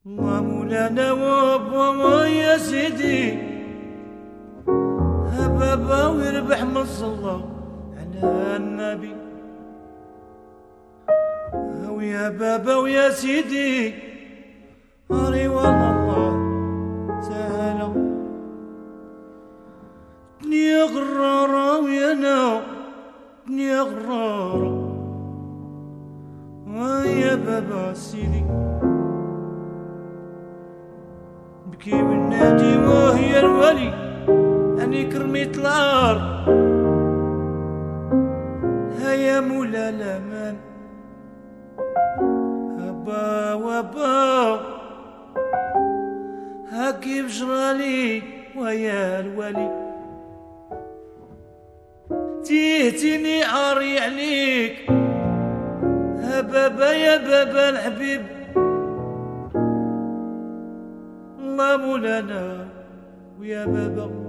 الله مولانا وابا يا سيدي، بابا ويربح من صلى على النبي. ويا بابا ويا سيدي أري والله الله سهلا. دنيا غرارة ويانا دنيا غرارة، ويا بابا سيدي بكي والنادي وهي الولي أني كرميت العار. هيا مولا الأمان هبا وبا هاكي بجرالي ويا الولي. تيهتيني عاري عليك ها بابا يا بابا الحبيب. الله مولانا ويا بابا